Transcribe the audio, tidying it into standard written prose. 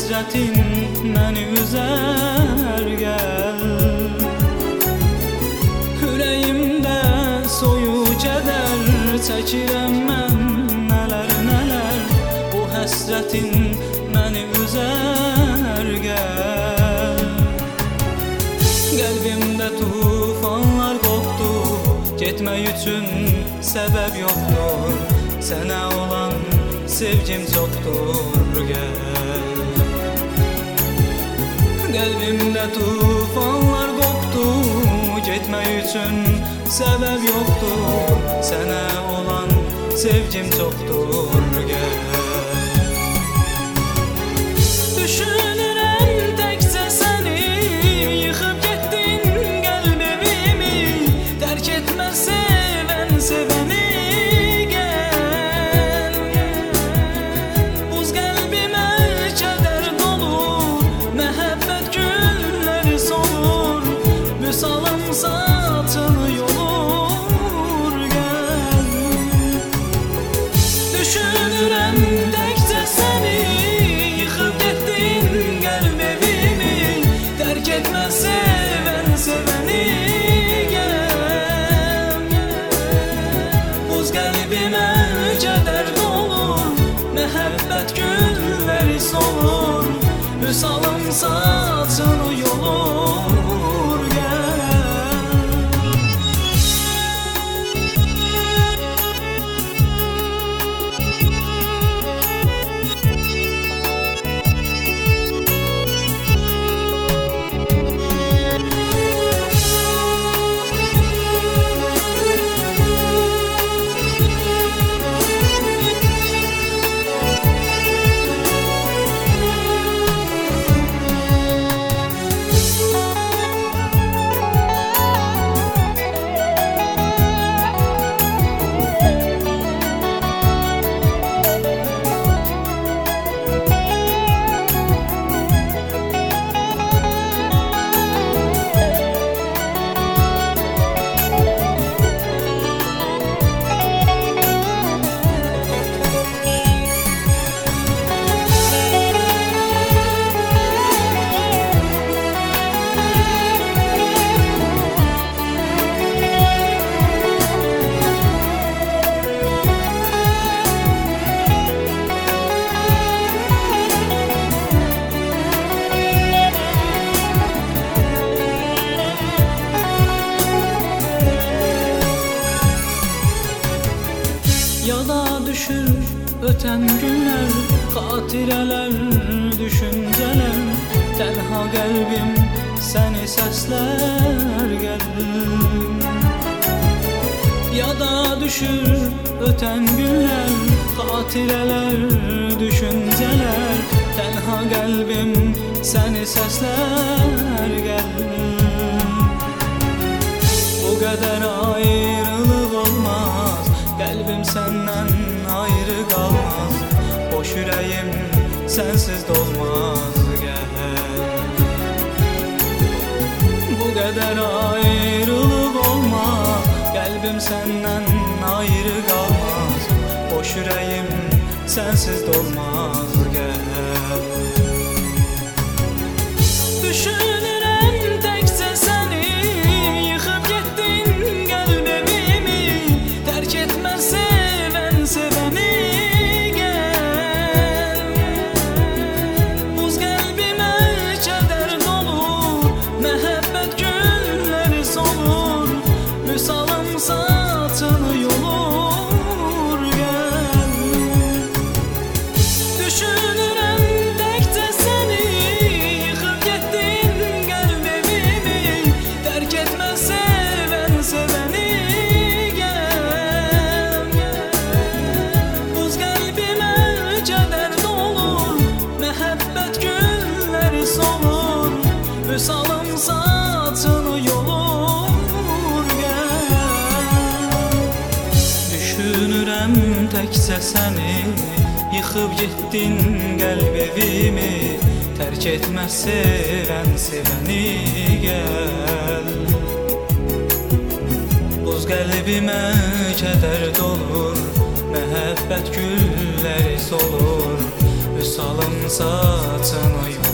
həsrətin məni üzər gəl. Ürəyimdə soyu kədər çəkirəm mən nələr nələr. Bu həsrətin məni üzər gəl. Qəlbimdə tufanlar qopdu, getmək üçün səbəb yoxdur. Sənə olan sevgim çoxdur, gəl. Qəlbimdə tufanlar qopdu, getmək üçün səbəb yoxdur. Sənə olan sevgim çoxdur, gəl. Düşünürəm təkcə səni, yıxıb getdin qəlb evimi. Tərk etmə sevən sevəni. Satını yolur gəl. Düşünürəm təkcə səni, yıxıb getdin qəlb evimi. Tərk etmə sevən sevəni, gəl. Buz qəlbimə kədər dolur, məhəbbət gülləri solur. Vüsalın saçını yolur gəl. Yada düşür ötən günlər, xatirələr, düşüncələr. Tənha qəlbim səni səslər gəl. Yada düşür ötən günlər, xatirələr, düşüncələr. Tənha qəlbim səni səslər gəl. Bu qədər ayrılıq olmaz, qəlbim səndən ayrı qalmaz. Boş ürəyim sənsiz dolmaz, gəl. Bu qədər ayrılıq olmaz, qəlbim səndən ayrı qalmaz. Boş ürəyim sənsiz dolmaz, gəl. Düşünürəm təkcə səni, yıxıb getdin qəlb evimi. Tərk etmə sevən sevəni, gəl. Buz qəlbimə kədər dolur, məhəbbət gülləri solur. Vüsalın saçını yolur, gəl. Düşünürəm təkcə səni, yıxıb getdin qəlb evimi. Tərk etmə sevən sevəni. Vüsalın saçını yolur, gəl. Düşünürəm təkcə səni, yıxıb getdin qəlb evimi. Tərk etmə sevən sevəni, gəl. Buz qəlbimə kədər dolur, məhəbbət gülləri solur. Vüsalım zatını